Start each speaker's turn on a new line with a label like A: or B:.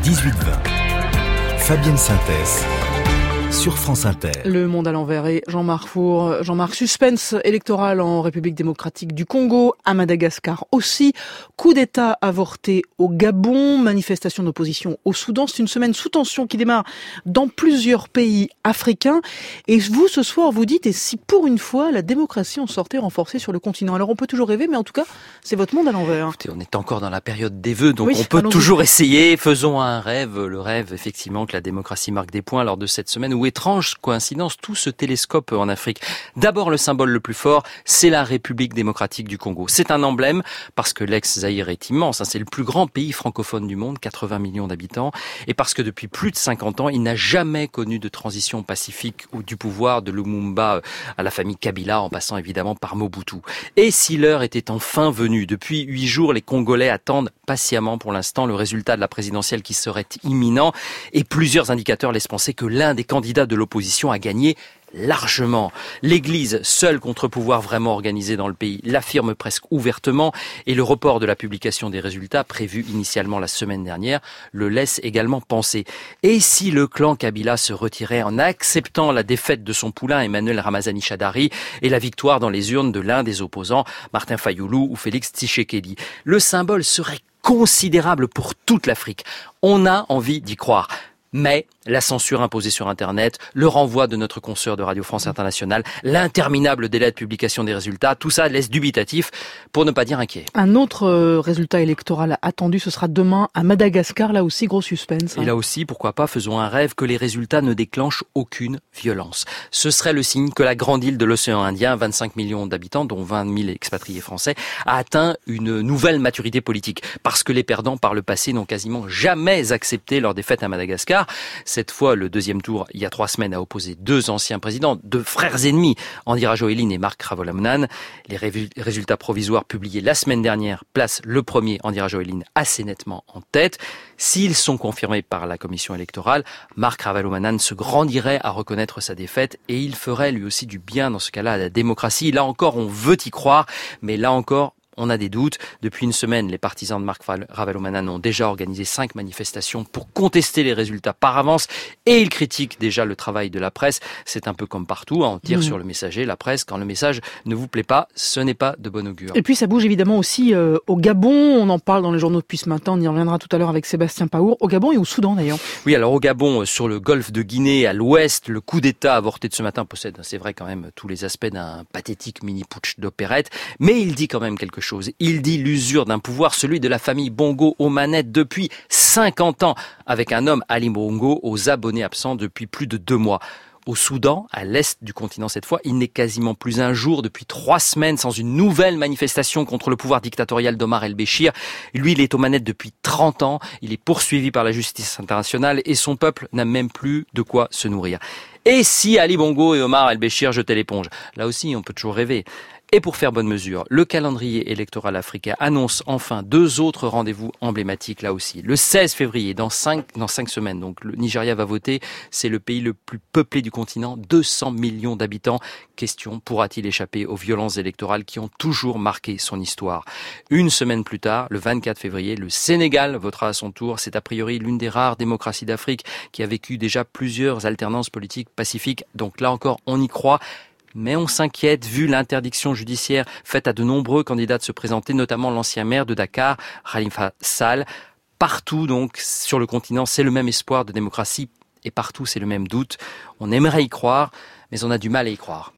A: 18h20. Fabienne Synthèse sur France Inter.
B: Le Monde à l'envers et Jean-Marc Four. Jean-Marc, suspense électoral en République démocratique du Congo, à Madagascar aussi. Coup d'État avorté au Gabon, manifestation d'opposition au Soudan. C'est une semaine sous tension qui démarre dans plusieurs pays africains. Et vous, ce soir, vous dites, et si pour une fois, la démocratie en sortait renforcée sur le continent? Alors on peut toujours rêver, mais en tout cas, c'est votre monde à l'envers.
C: Écoutez, on est encore dans la période des vœux, donc
B: oui,
C: on peut toujours essayer. Faisons un rêve, le rêve effectivement que la démocratie marque des points lors de cette semaine où étrange coïncidence, tout se télescope en Afrique. D'abord, le symbole le plus fort, c'est la République démocratique du Congo. C'est un emblème parce que l'ex-Zaïre est immense, c'est le plus grand pays francophone du monde, 80 millions d'habitants, et parce que depuis plus de 50 ans, il n'a jamais connu de transition pacifique ou du pouvoir de Lumumba à la famille Kabila, en passant évidemment par Mobutu. Et si l'heure était enfin venue, depuis 8 jours, les Congolais attendent patiemment pour l'instant le résultat de la présidentielle qui serait imminent, et plusieurs indicateurs laissent penser que l'un des candidats de l'opposition a gagné largement. L'Église, seule contre-pouvoir vraiment organisé dans le pays, l'affirme presque ouvertement et le report de la publication des résultats, prévu initialement la semaine dernière, le laisse également penser. Et si le clan Kabila se retirait en acceptant la défaite de son poulain Emmanuel Ramazani Shadari et la victoire dans les urnes de l'un des opposants, Martin Fayoulou ou Félix Tshisekedi? Le symbole serait considérable pour toute l'Afrique. On a envie d'y croire. Mais la censure imposée sur Internet, le renvoi de notre consoeur de Radio France Internationale, l'interminable délai de publication des résultats, tout ça laisse dubitatif, pour ne pas dire inquiet.
B: Un autre résultat électoral attendu, ce sera demain à Madagascar, là aussi gros suspense.
C: Et là aussi, pourquoi pas, faisons un rêve que les résultats ne déclenchent aucune violence. Ce serait le signe que la grande île de l'océan Indien, 25 millions d'habitants, dont 20 000 expatriés français, a atteint une nouvelle maturité politique. Parce que les perdants par le passé n'ont quasiment jamais accepté leur défaite à Madagascar. Cette fois, le deuxième tour, il y a 3 semaines, a opposé 2 anciens présidents, 2 frères ennemis, Andry Rajoelina et Marc Ravalomanan. Les résultats provisoires publiés la semaine dernière placent le premier, Andry Rajoelina, assez nettement en tête. S'ils sont confirmés par la commission électorale, Marc Ravalomanan se grandirait à reconnaître sa défaite et il ferait lui aussi du bien dans ce cas-là à la démocratie. Là encore, on veut y croire, mais là encore, on a des doutes. Depuis une semaine, les partisans de Marc Ravalomanan ont déjà organisé 5 manifestations pour contester les résultats par avance et ils critiquent déjà le travail de la presse. C'est un peu comme partout, on tire sur le messager, la presse. Quand le message ne vous plaît pas, ce n'est pas de bon augure.
B: Et puis ça bouge évidemment aussi au Gabon. On en parle dans les journaux depuis ce matin. On y reviendra tout à l'heure avec Sébastien Paour. Au Gabon et au Soudan d'ailleurs.
C: Oui, alors au Gabon, sur le golfe de Guinée, à l'ouest, le coup d'État avorté de ce matin possède, c'est vrai quand même, tous les aspects d'un pathétique mini-putsch d'opérette. Mais il dit quand même quelque chose. Il dit l'usure d'un pouvoir, celui de la famille Bongo aux manettes depuis 50 ans, avec un homme, Ali Bongo, aux abonnés absents depuis plus de 2 mois. Au Soudan, à l'est du continent cette fois, il n'est quasiment plus un jour depuis 3 semaines sans une nouvelle manifestation contre le pouvoir dictatorial d'Omar el-Béchir. Lui, il est aux manettes depuis 30 ans, il est poursuivi par la justice internationale et son peuple n'a même plus de quoi se nourrir. Et si Ali Bongo et Omar el-Béchir jetaient l'éponge? Là aussi, on peut toujours rêver. Et pour faire bonne mesure, le calendrier électoral africain annonce enfin 2 autres rendez-vous emblématiques là aussi. Le 16 février, dans 5 semaines, donc le Nigeria va voter, c'est le pays le plus peuplé du continent, 200 millions d'habitants. Question, pourra-t-il échapper aux violences électorales qui ont toujours marqué son histoire? Une semaine plus tard, le 24 février, le Sénégal votera à son tour. C'est a priori l'une des rares démocraties d'Afrique qui a vécu déjà plusieurs alternances politiques pacifiques. Donc là encore, on y croit. Mais on s'inquiète vu l'interdiction judiciaire faite à de nombreux candidats de se présenter, notamment l'ancien maire de Dakar, Khalifa Sall. Partout donc sur le continent, c'est le même espoir de démocratie et partout c'est le même doute. On aimerait y croire, mais on a du mal à y croire.